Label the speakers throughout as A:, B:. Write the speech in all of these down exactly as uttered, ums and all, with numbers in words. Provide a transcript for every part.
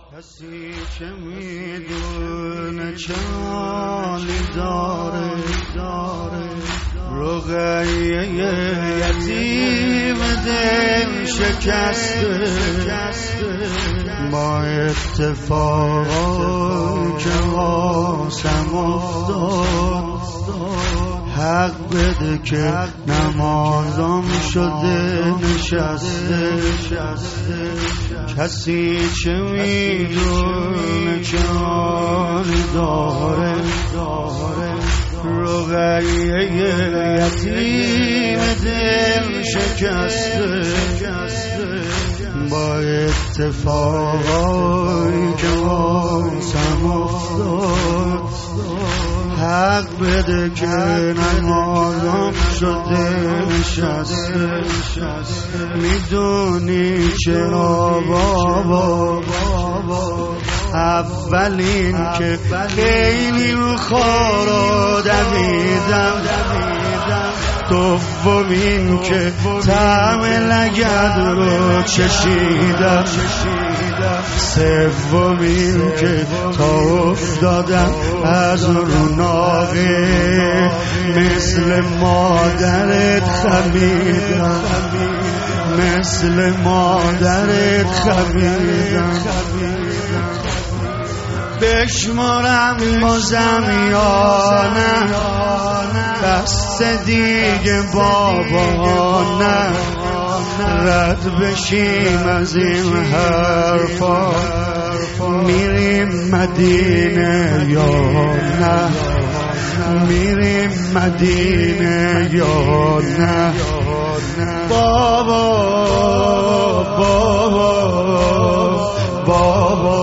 A: کسی که میدونه چالی داره داره رقیه یتیم دل شکسته با اتفاقی که واسم افتاد حق بده که نمازم شده نشسته کسی چه میدونه چالی داره رقیه یتیم دل شکسته با اتفاقی که واسم افتاد حق بده که نمازم شده نشسته میدونی چرا بابا اولین که خیلی رو خارا دویدم دومین که طعم لگد رو چشیدم سومین که تا افتادم از رو ناقه مثل مادرت خمیدم مثل مادرت خمیدم بشمارم بازم یا نه دست دیگه بابا نه رد بشیم از این حرفا میریم مدینه یا نه میریم مدینه یا نه بابا بابا بابا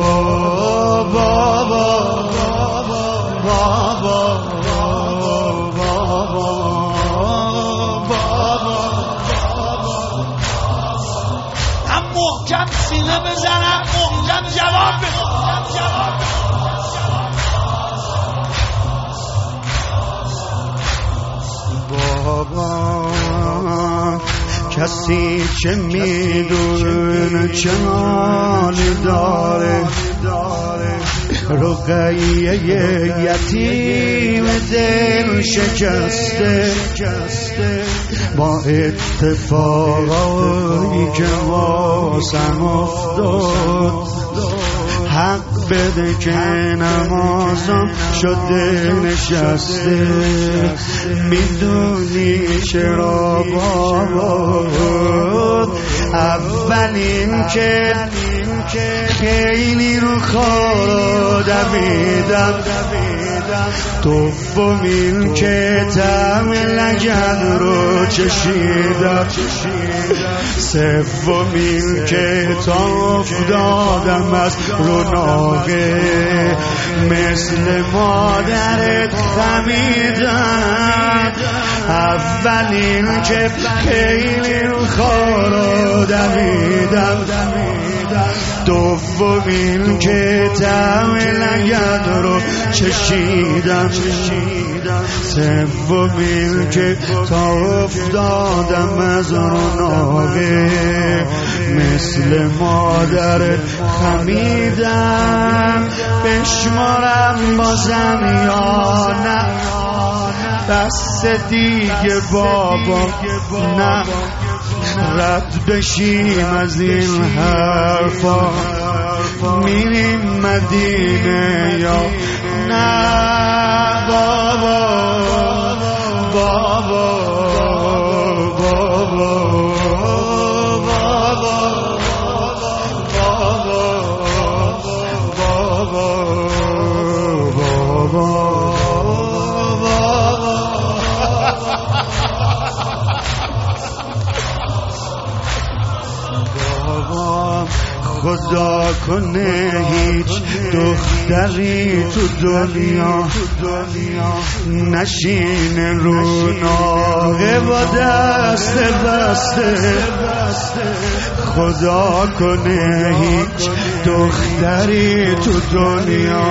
B: محکم سینه بزنم محکم جواب بدم
A: بابا کسی چه میدونه چه مالی داره رقیه یتیم دل شکسته با اتفاقی که واسم افتاد حق بده که نمازم شده نشسته میدونی چرا بابا اولین که خیلی رو خارا دویدم دومین که طعم لگد رو چشیدم سومین که تا افتادم از رو ناقه مثل مادرت خمیدم اولین که خیلی رو خارا دویدم دومین که طعم لگد رو چشیدم سومین که تا افتادم از رو ناقه مثل مادر خمیدم بشمارم بازم یا نه دست دیگه بابا نه رد بشیم از این حرفا میریم مدینه یا نه بابا بابا بابا خدا کنه هیچ دختری تو دنیا نشینه رو ناقه با دست بسته خدا کنه هیچ دختری تو دنیا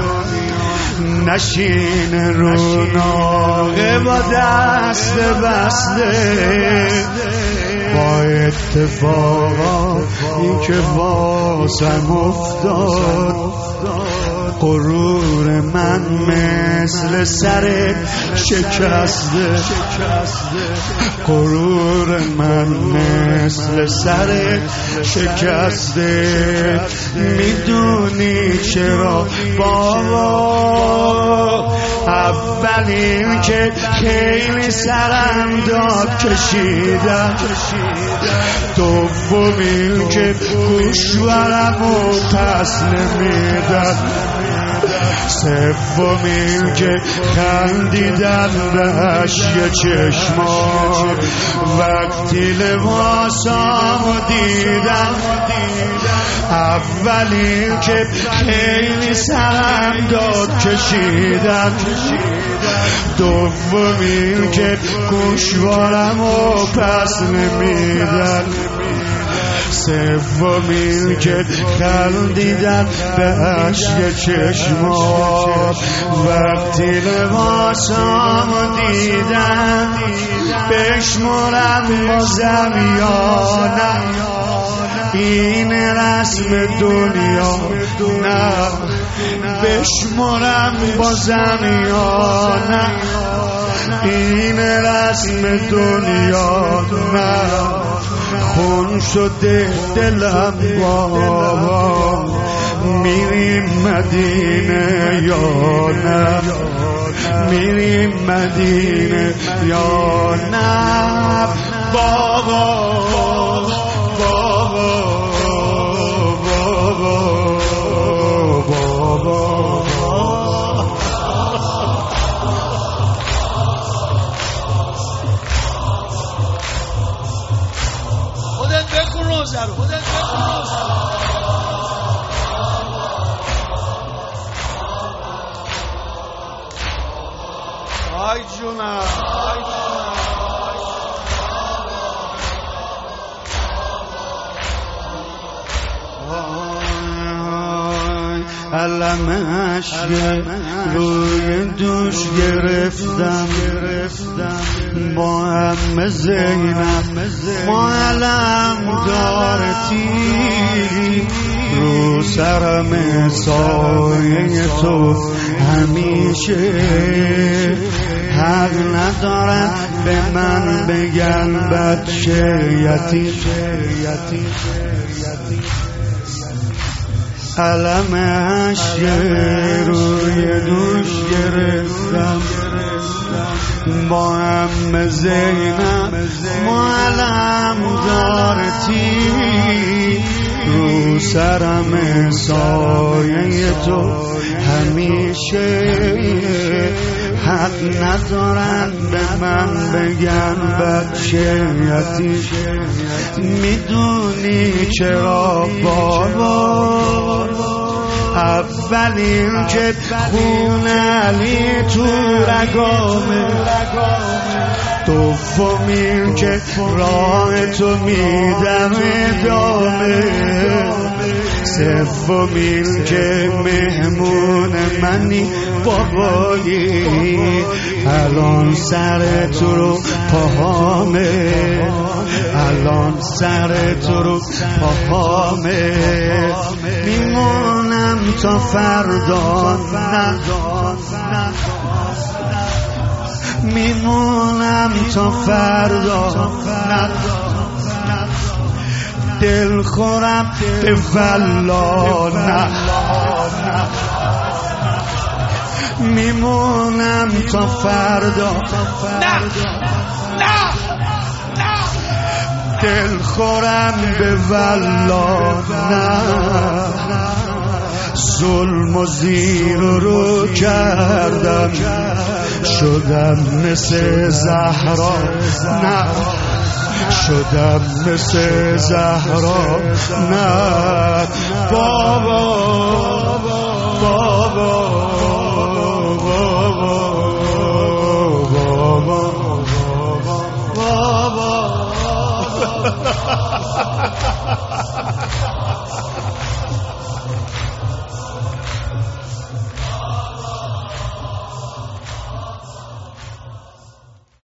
A: نشینه رو ناقه با دست بسته با اتفاقا این که واسم افتاد، غرور من مثل سر شکسته، غرور من مثل سر شکسته. میدونی چرا بابا؟ اولین که خیلی سرم داد کشیدم، دومین که گوشوارم و پس نمیدم، سومین که خندیدن بهش یه چشمان وقتی لباسامو دیدم. اولین که خیلی سرم داد کشیدم، دومین که گوشوارم و پس نمیدن، سومین که خندیدن بهش یه چشمان وقتی لباسامو دیدن. بشمرم بازم یا نه این رسم دنیا، نه بشمرم بازم یا نه این رسم دنیا، نه خون شده دلم بابا میریم مدینه یا نه، میریم مدینه یا نه بابا بابا بابا بابا.
B: خودت بکن روزه رو، خودت بکن روزه رو. آی جونم، آی جونم.
A: علمش روی دوش گرفتم، با هم زینب ما علم دارتی، رو سرم سایه تو همیشه. حق ندارن به من بگن بچه یتیم، علمش روی دوش گرفتم، با هم زینب ما علم دارتی، رو سرم سایه تو همیشه. حق ندارن به من بگن بچه یتیم. میدونی چرا بابا؟ اولین که خون علی تو رگامه، دومین که راه تو میدم ادامه، سومین که مهمون منی بابایی، الان سر تو رو پاهامه، الان سر تو رو پاهامه. میمونم تا فردا، نه میمونم تا فردا، نه دل خورم به والله، نه میمونم تا فردا،
B: نه نه
A: دل خورم به والله، نه ظلم و زیر رو کردم، شدم مثل زهرا، نه شدم مثل زهرا، نه بابا بابا بابا بابا